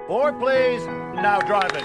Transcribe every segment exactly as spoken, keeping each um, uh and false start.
Four, please. Now driving.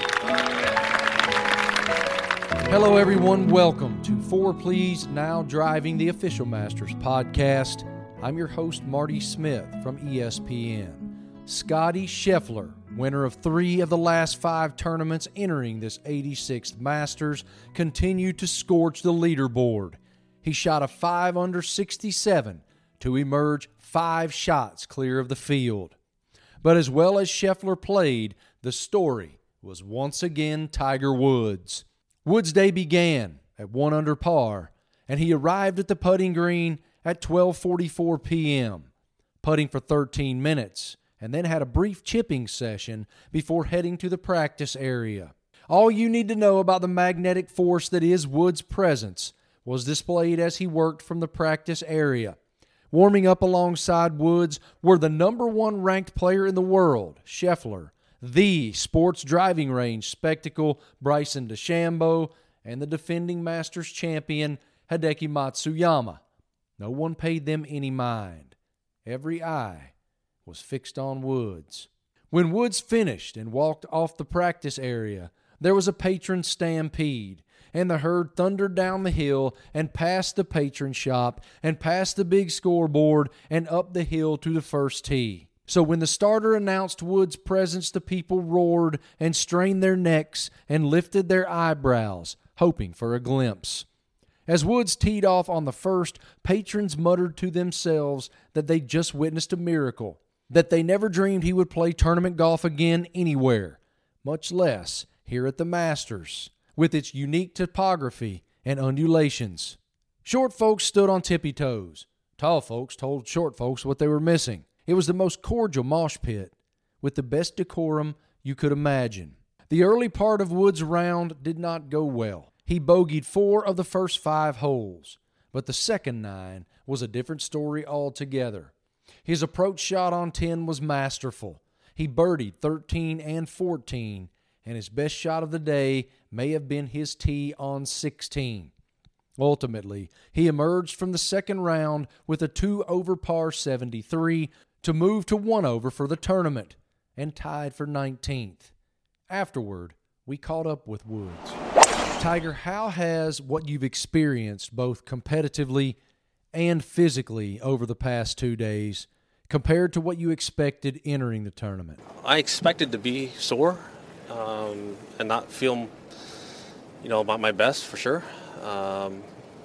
Hello, everyone. Welcome to Four Please, Now Driving, the Official Masters podcast. I'm your host, Marty Smith from E S P N. Scotty Scheffler, winner of three of the last five tournaments entering this eighty-sixth Masters, continued to scorch the leaderboard. He shot a five under sixty-seven to emerge five shots clear of the field. But as well as Scheffler played, the story was once again Tiger Woods. Woods' day began at one under par, and he arrived at the putting green at twelve forty-four p.m., putting for thirteen minutes, and then had a brief chipping session before heading to the practice area. All you need to know about the magnetic force that is Woods' presence was displayed as he worked from the practice area. Warming up alongside Woods were the number one ranked player in the world, Scheffler, the sports driving range spectacle, Bryson DeChambeau, and the defending Masters champion, Hideki Matsuyama. No one paid them any mind. Every eye was fixed on Woods. When Woods finished and walked off the practice area, there was a patron stampede, and the herd thundered down the hill and past the patron shop and past the big scoreboard and up the hill to the first tee. So when the starter announced Woods' presence, the people roared and strained their necks and lifted their eyebrows, hoping for a glimpse. As Woods teed off on the first, patrons muttered to themselves that they'd just witnessed a miracle, that they never dreamed he would play tournament golf again anywhere, much less here at the Masters, with its unique topography and undulations. Short folks stood on tippy toes. Tall folks told short folks what they were missing. It was the most cordial mosh pit, with the best decorum you could imagine. The early part of Woods' round did not go well. He bogeyed four of the first five holes, but the second nine was a different story altogether. His approach shot on ten was masterful. He birdied thirteen and fourteen, and his best shot of the day may have been his tee on sixteen. Ultimately, he emerged from the second round with a two over par seventy-three to move to one over for the tournament, and tied for nineteenth. Afterward, we caught up with Woods. Tiger, how has what you've experienced both competitively and physically over the past two days compared to what you expected entering the tournament? I expected to be sore um, and not feel, you know, about my best for sure. Um,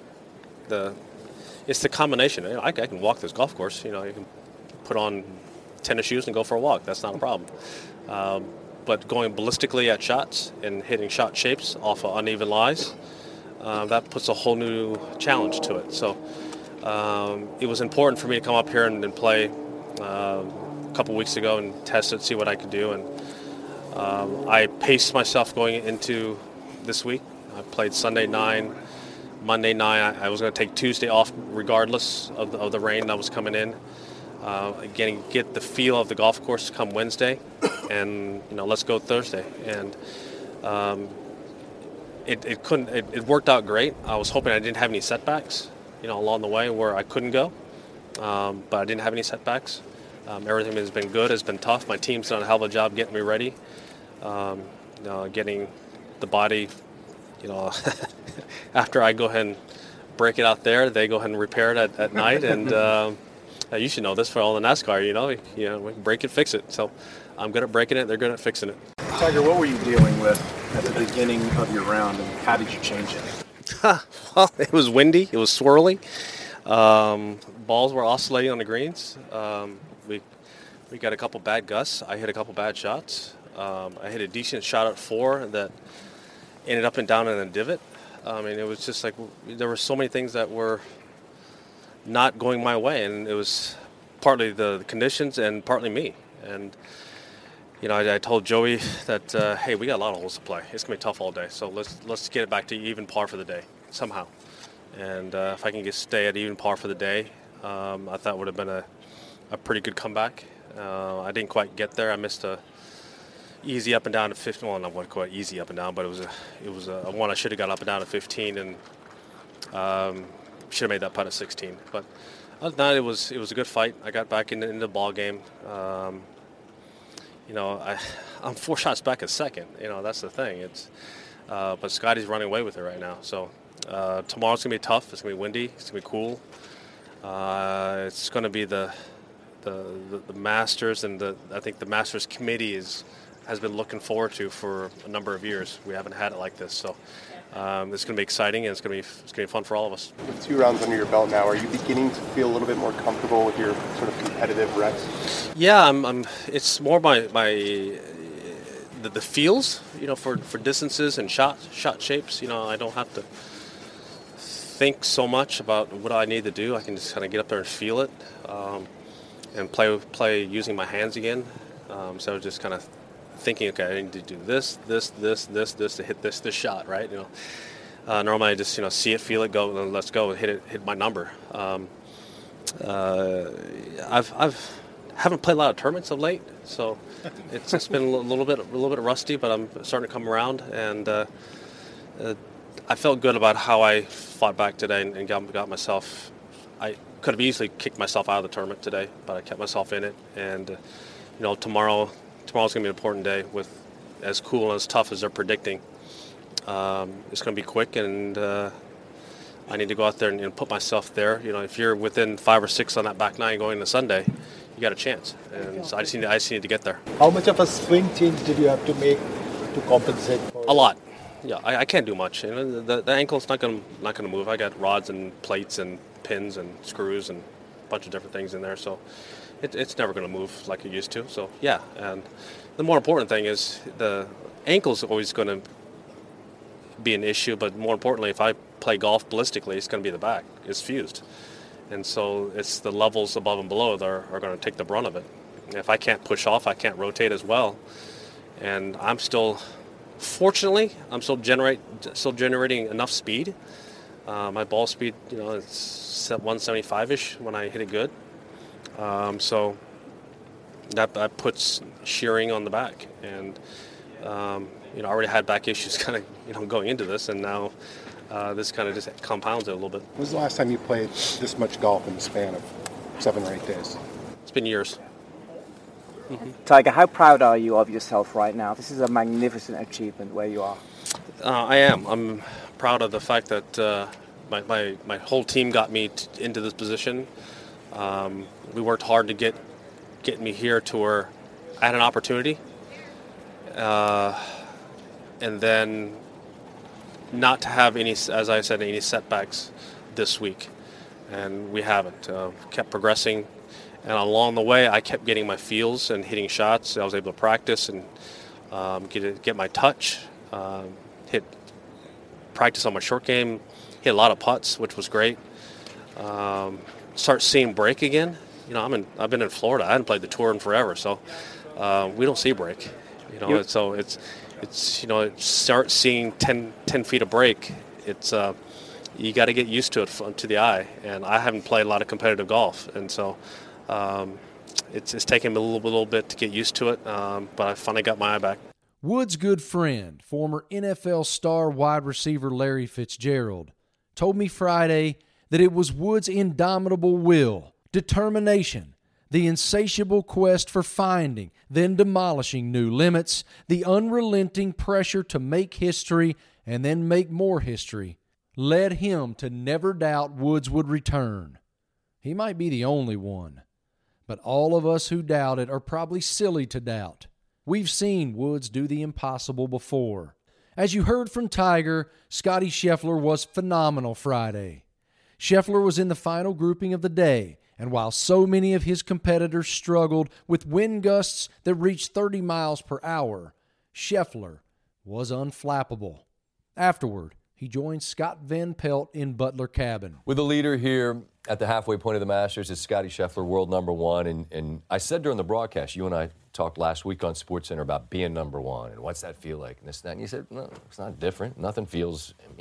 the it's the combination. I, I can walk this golf course. You know, you can put on tennis shoes and go for a walk. That's not a problem. Um, but going ballistically at shots and hitting shot shapes off of uneven lies, uh, that puts a whole new challenge to it. So um, it was important for me to come up here and, and play uh, a couple weeks ago and test it, see what I could do. And um, I paced myself going into this week. I played Sunday nine, Monday nine. I, I was going to take Tuesday off regardless of the, of the rain that was coming in. Uh, getting get the feel of the golf course come Wednesday, and you know let's go Thursday. And um, it it couldn't it, it worked out great. I was hoping I didn't have any setbacks, you know, along the way where I couldn't go, um, but I didn't have any setbacks. Um, everything has been good. It's been tough. My team's done a hell of a job getting me ready, um, you know, getting the body. You know, after I go ahead and break it out there, they go ahead and repair it at, at night. And uh, you should know this for all the NASCAR, you know, you know, we can break it, fix it. So I'm good at breaking it. They're good at fixing it. Tiger, what were you dealing with at the beginning of your round, and how did you change it? Well, it was windy. It was swirly. Um, balls were oscillating on the greens. Um, we we got a couple bad gusts. I hit a couple bad shots. Um, I hit a decent shot at four that ended up and down in a divot. I mean, it was just like there were so many things that were not going my way, and it was partly the conditions and partly me. And you know, I, I told Joey that uh, hey, we got a lot of holes to play. It's gonna be tough all day, so let's let's get it back to even par for the day somehow. And uh, if I can get stay at even par for the day, um, I thought would have been a a pretty good comeback. Uh, I didn't quite get there. I missed a easy up and down to fifteen. Well, not quite easy up and down, but it was a it was a one I should have got up and down to fifteen, and um, should have made that putt at sixteen. But other than that, it was it was a good fight. I got back into, into the ball game. Um, you know, I, I'm four shots back at second. You know, that's the thing. It's, uh, but Scotty's running away with it right now. So uh, tomorrow's gonna be tough. It's gonna be windy. It's gonna be cool. Uh, it's gonna be the, the the the Masters, and the I think the Masters committee is has been looking forward to for a number of years. We haven't had it like this, so um, it's gonna be exciting, and it's gonna be it's gonna be fun for all of us. With two rounds under your belt now, are you beginning to feel a little bit more comfortable with your sort of competitive reps? Yeah, I'm. I'm it's more my my the, the feels, you know, for, for distances and shot shot shapes. You know, I don't have to think so much about what I need to do. I can just kind of get up there and feel it, um, and play play using my hands again. Um, so just kind of thinking, okay, I need to do this, this, this, this, this to hit this this shot, right? You know, uh, normally I just you know see it, feel it, go, and let's go, and hit it, hit my number. Um, uh, I've I've haven't played a lot of tournaments of late, so it's, it's been a little bit a little bit rusty, but I'm starting to come around, and uh, uh, I felt good about how I fought back today and, and got, got myself. I could have easily kicked myself out of the tournament today, but I kept myself in it. And uh, you know, tomorrow tomorrow's going to be an important day. With as cool and as tough as they're predicting, um, it's going to be quick, and uh, I need to go out there and, and put myself there. You know, if you're within five or six on that back nine going into Sunday, you got a chance. And so I just need to, I just need to get there. How much of a swing change did you have to make to compensate for a lot? Yeah, I, I can't do much. You know, the, the ankle's not going to not going to move. I got rods and plates and pins and screws and a bunch of different things in there, so it, it's never going to move like it used to. So yeah, and the more important thing is the ankle's always going to be an issue, but more importantly, if I play golf ballistically, it's going to be the back. It's fused, and so it's the levels above and below that are, are going to take the brunt of it. If I can't push off, I can't rotate as well, and I'm still. Fortunately, I'm still generate still generating enough speed. Uh, my ball speed, you know, it's one seventy-five-ish when I hit it good. Um, so that, that puts shearing on the back, and um, you know, I already had back issues kind of, you know, going into this, and now uh, this kind of just compounds it a little bit. When was the last time you played this much golf in the span of seven or eight days? It's been years. Mm-hmm. Tiger, how proud are you of yourself right now? This is a magnificent achievement where you are. Uh, I am. I'm proud of the fact that uh, my, my, my whole team got me t- into this position. Um, we worked hard to get get me here to where I had an opportunity. Uh, and then not to have any, as I said, any setbacks this week. And we haven't. Uh, kept progressing. And along the way, I kept getting my feels and hitting shots. I was able to practice and um, get get my touch, um, hit practice on my short game, hit a lot of putts, which was great. Um, start seeing break again. You know, I'm in. I've been in Florida. I hadn't played the tour in forever, so uh, we don't see break. You know, yep. so it's it's you know, start seeing ten, ten feet of break. It's uh, you got to get used to it to the eye. And I haven't played a lot of competitive golf, and so. Um, it's, it's taken me a little, little bit to get used to it, um, but I finally got my eye back. Wood's good friend, former N F L star wide receiver Larry Fitzgerald, told me Friday that it was Wood's indomitable will, determination, the insatiable quest for finding, then demolishing new limits, the unrelenting pressure to make history and then make more history, led him to never doubt Woods would return. He might be the only one. But all of us who doubt it are probably silly to doubt. We've seen Woods do the impossible before. As you heard from Tiger, Scotty Scheffler was phenomenal Friday. Scheffler was in the final grouping of the day, and while so many of his competitors struggled with wind gusts that reached thirty miles per hour, Scheffler was unflappable. Afterward, he joined Scott Van Pelt in Butler Cabin. With the leader here at the halfway point of the Masters is Scotty Scheffler, world number one. And, and I said during the broadcast, you and I talked last week on SportsCenter about being number one and what's that feel like and this and that. And you said, no, it's not different. Nothing feels, you know,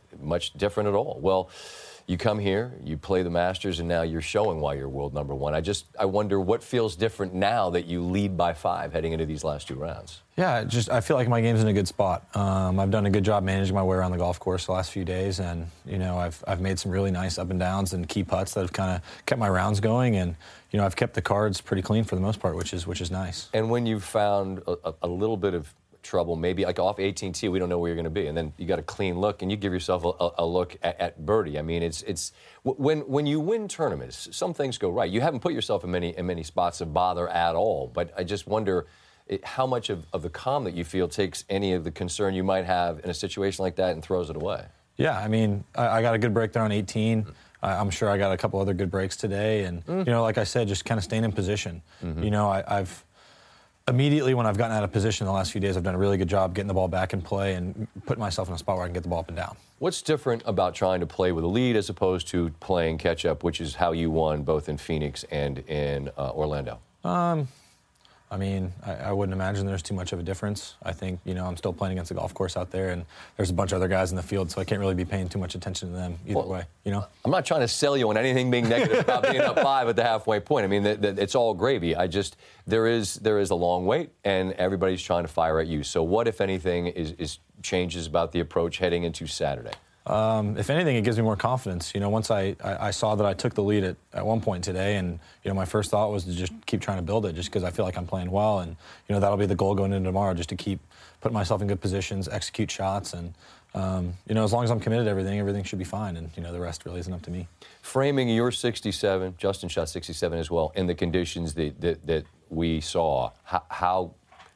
much different at all. Well, you come here, you play the Masters, and now you're showing why you're world number one. I just, I wonder what feels different now that you lead by five heading into these last two rounds. Yeah, just I feel like my game's in a good spot. Um, I've done a good job managing my way around the golf course the last few days, and you know I've I've made some really nice up and downs and key putts that have kind of kept my rounds going, and you know I've kept the cards pretty clean for the most part, which is which is nice. And when you've found a, a little bit of trouble, maybe like off eighteen T, we don't know where you're going to be, and then you got a clean look, and you give yourself a, a look at, at birdie. I mean, it's it's when when you win tournaments, some things go right. You haven't put yourself in many in many spots of bother at all, but I just wonder it, how much of, of the calm that you feel takes any of the concern you might have in a situation like that and throws it away. Yeah, I mean, I, I got a good break there on eighteen. Mm. I, I'm sure I got a couple other good breaks today, and mm. you know, like I said, just kind of staying in position. Mm-hmm. You know, I, I've. Immediately when I've gotten out of position in the last few days, I've done a really good job getting the ball back in play and putting myself in a spot where I can get the ball up and down. What's different about trying to play with a lead as opposed to playing catch-up, which is how you won both in Phoenix and in uh, Orlando? Um, I mean, I, I wouldn't imagine there's too much of a difference. I think, you know, I'm still playing against a golf course out there, and there's a bunch of other guys in the field, so I can't really be paying too much attention to them either well, way, you know? I'm not trying to sell you on anything being negative about being up five at the halfway point. I mean, the, the, it's all gravy. I just, there is there is a long wait, and everybody's trying to fire at you. So what, if anything, is, is changes about the approach heading into Saturday? Um, if anything, it gives me more confidence. You know, once I, I, I saw that I took the lead at, at one point today, and, you know, my first thought was to just keep trying to build it just because I feel like I'm playing well. And, you know, that'll be the goal going into tomorrow, just to keep putting myself in good positions, execute shots. And, um, you know, as long as I'm committed to everything, everything should be fine. And, you know, the rest really isn't up to me. Framing your sixty-seven, Justin shot sixty-seven as well, in the conditions that, that, that we saw, how, how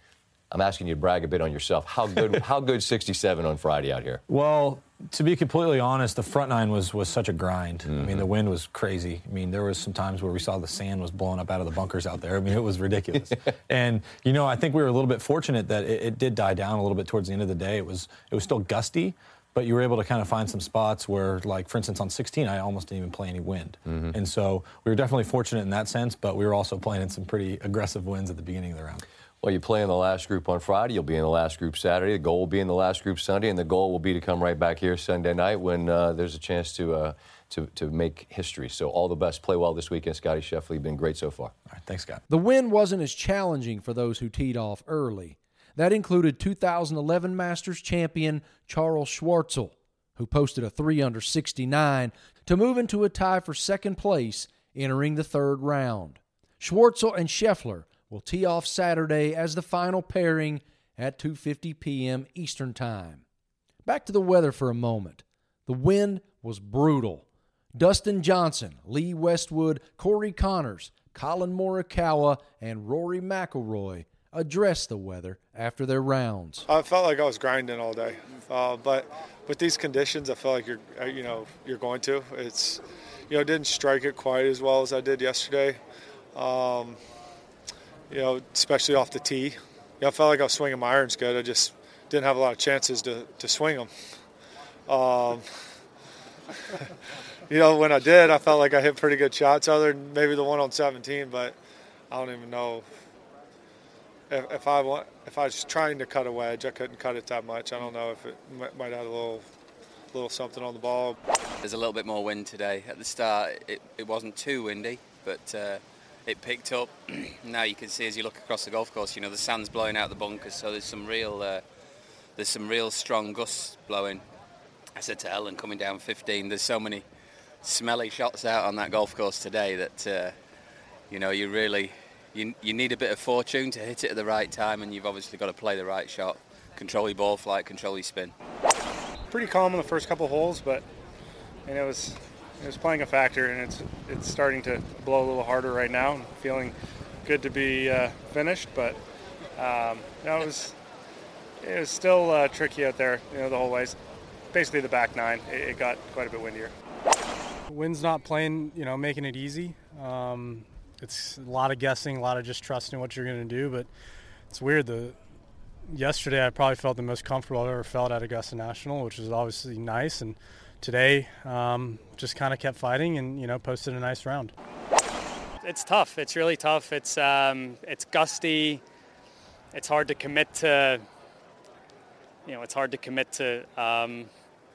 I'm asking you to brag a bit on yourself. How good, how good sixty-seven on Friday out here? Well, to be completely honest, the front nine was, was such a grind. Mm-hmm. I mean, the wind was crazy. I mean, there was some times where we saw the sand was blowing up out of the bunkers out there. I mean, it was ridiculous. And, you know, I think we were a little bit fortunate that it, it did die down a little bit towards the end of the day. It was it was still gusty, but you were able to kind of find some spots where, like, for instance, on sixteen, I almost didn't even play any wind. Mm-hmm. And so we were definitely fortunate in that sense, but we were also playing in some pretty aggressive winds at the beginning of the round. Well, you play in the last group on Friday. You'll be in the last group Saturday. The goal will be in the last group Sunday, and the goal will be to come right back here Sunday night when uh, there's a chance to, uh, to to make history. So all the best. Play well this weekend, Scotty Scheffler. You've been great so far. All right, thanks, Scott. The win wasn't as challenging for those who teed off early. That included two thousand eleven Masters champion Charles Schwartzel, who posted a three under sixty-nine to move into a tie for second place entering the third round. Schwartzel and Scheffler will tee off Saturday as the final pairing at two fifty p.m. Eastern Time. Back to the weather for a moment. The wind was brutal. Dustin Johnson, Lee Westwood, Corey Connors, Colin Morikawa, and Rory McIlroy addressed the weather after their rounds. I felt like I was grinding all day, uh, but with these conditions, I feel like you're, you know, you're going to. It's, you know, didn't strike it quite as well as I did yesterday. Um, You know, especially off the tee. You know, I felt like I was swinging my irons good. I just didn't have a lot of chances to, to swing them. Um, you know, when I did, I felt like I hit pretty good shots, other than maybe the one on seventeen. But I don't even know if, if I want. If I was trying to cut a wedge, I couldn't cut it that much. I don't know if it might, might have a little, little something on the ball. There's a little bit more wind today. At the start, it, it wasn't too windy, but. Uh, It picked up. Now you can see as you look across the golf course, you know, the sand's blowing out the bunkers, so there's some real uh, there's some real strong gusts blowing. I said to Ellen, coming down fifteen, there's so many smelly shots out on that golf course today that, uh, you know, you really, you, you need a bit of fortune to hit it at the right time, and you've obviously got to play the right shot, control your ball flight, control your spin. Pretty calm in the first couple holes, but and it was... It was playing a factor, and it's it's starting to blow a little harder right now. I'm feeling good to be uh, finished, but um, you know, it was it was still uh, tricky out there. You know, the whole way. Basically, the back nine, it, it got quite a bit windier. Wind's not playing, you know, making it easy. Um, it's a lot of guessing, a lot of just trusting what you're going to do. But it's weird. The yesterday, I probably felt the most comfortable I've ever felt at Augusta National, which is obviously nice. And today, um, just kind of kept fighting and, you know, posted a nice round. It's tough. It's really tough. It's um, it's gusty. It's hard to commit to, you know, it's hard to commit to, um,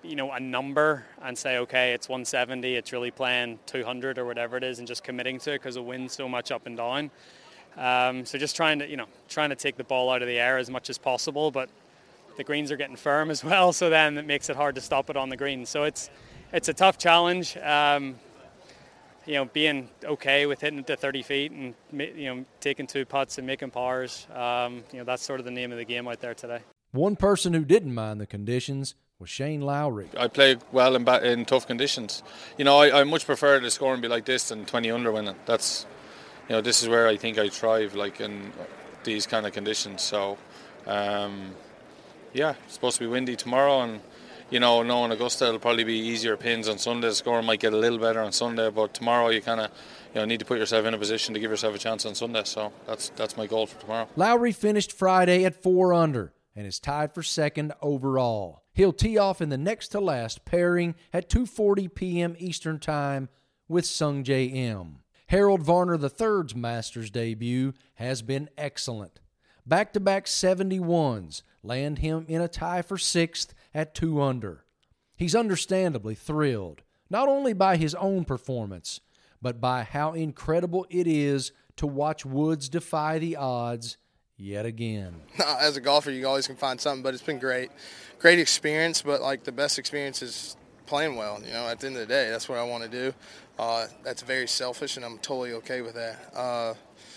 you know, a number and say, okay, it's one seventy, it's really playing two hundred or whatever it is, and just committing to it because the wind's so much up and down. Um, so just trying to, you know, trying to take the ball out of the air as much as possible, but the greens are getting firm as well, so then it makes it hard to stop it on the green. So it's it's a tough challenge. Um, you know, being okay with hitting it to thirty feet and, you know, taking two putts and making pars, um, you know, that's sort of the name of the game out there today. One person who didn't mind the conditions was Shane Lowry. I play well in, ba- in tough conditions. You know, I, I much prefer the scoring be like this than twenty under winning. That's, you know, this is where I think I thrive, like in these kind of conditions. So, um, yeah, it's supposed to be windy tomorrow, and you know, knowing Augusta, it'll probably be easier pins on Sunday. The score might get a little better on Sunday, but tomorrow you kind of, you know, need to put yourself in a position to give yourself a chance on Sunday. So that's that's my goal for tomorrow. Lowry finished Friday at four under and is tied for second overall. He'll tee off in the next to last pairing at two forty p.m. Eastern Time with Sungjae Im. Harold Varner the third's Masters debut has been excellent. Back-to-back seventy-ones land him in a tie for sixth at two under. He's understandably thrilled, not only by his own performance, but by how incredible it is to watch Woods defy the odds yet again. As a golfer, you always can find something, but it's been great. Great experience, but like the best experience is playing well. You know, at the end of the day, that's what I want to do. Uh, that's very selfish, and I'm totally okay with that. Uh,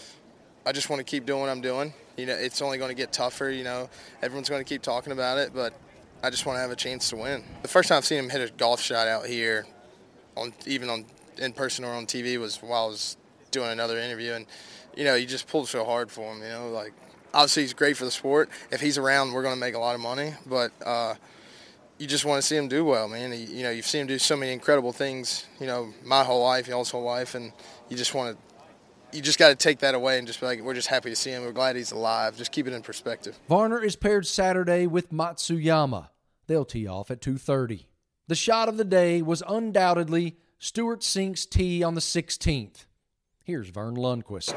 I just want to keep doing what I'm doing. You know, it's only going to get tougher. You know, everyone's going to keep talking about it, but I just want to have a chance to win. The first time I've seen him hit a golf shot out here, on even on in person or on T V, was while I was doing another interview, and you know, he just pulled so hard for him. You know, like obviously he's great for the sport. If he's around, we're going to make a lot of money, but uh, you just want to see him do well, man. He, you know, you've seen him do so many incredible things. You know, my whole life, y'all's whole life, and you just want to. You just got to take that away and just be like, we're just happy to see him. We're glad he's alive. Just keep it in perspective. Varner is paired Saturday with Matsuyama. They'll tee off at two thirty. The shot of the day was undoubtedly Stewart Cink's tee on the sixteenth. Here's Vern Lundquist.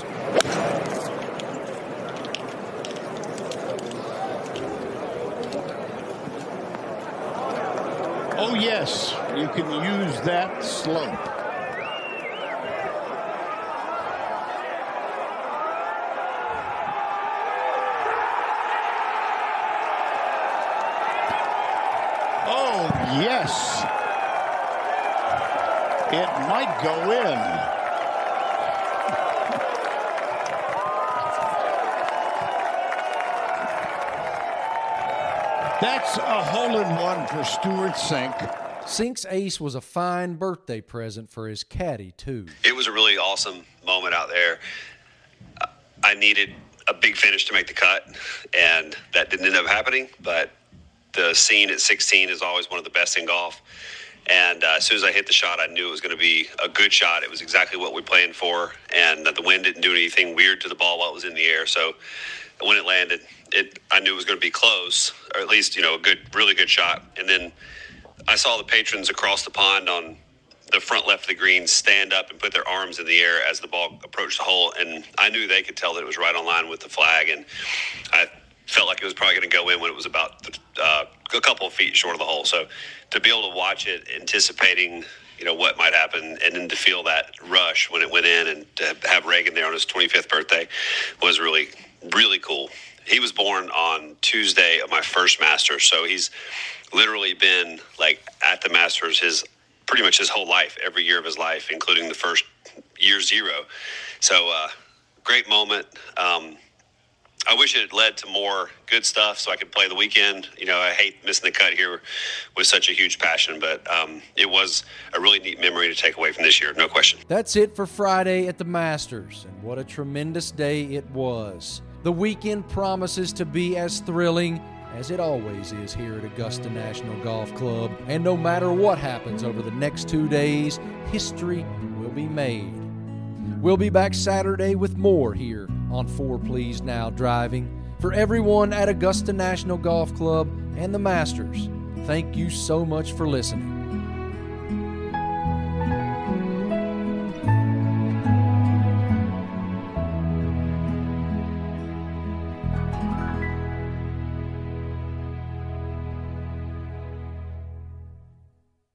Oh, yes, you can use that slope. Oh, yes. It might go in. That's a hole-in-one for Stewart Cink. Cink's ace was a fine birthday present for his caddy, too. It was a really awesome moment out there. I needed a big finish to make the cut, and that didn't end up happening, but the scene at sixteen is always one of the best in golf. And uh, as soon as I hit the shot, I knew it was going to be a good shot. It was exactly what we planned for, and that the wind didn't do anything weird to the ball while it was in the air. So when it landed, it I knew it was going to be close, or at least, you know, a good, really good shot. And then I saw the patrons across the pond on the front left of the green stand up and put their arms in the air as the ball approached the hole, and I knew they could tell that it was right on line with the flag, and I felt like it was probably going to go in when it was about uh, a couple of feet short of the hole. So to be able to watch it, anticipating, you know, what might happen, and then to feel that rush when it went in, and to have Reagan there on his twenty-fifth birthday was really, really cool. He was born on Tuesday of my first Masters, so he's literally been like at the Masters his pretty much his whole life, every year of his life, including the first year zero. So uh, great moment. Um, I wish it had led to more good stuff so I could play the weekend. You know, I hate missing the cut here with such a huge passion, but um, it was a really neat memory to take away from this year, no question. That's it for Friday at the Masters, and what a tremendous day it was. The weekend promises to be as thrilling as it always is here at Augusta National Golf Club, and no matter what happens over the next two days, history will be made. We'll be back Saturday with more here on Four Please Now Driving. For everyone at Augusta National Golf Club and the Masters, thank you so much for listening.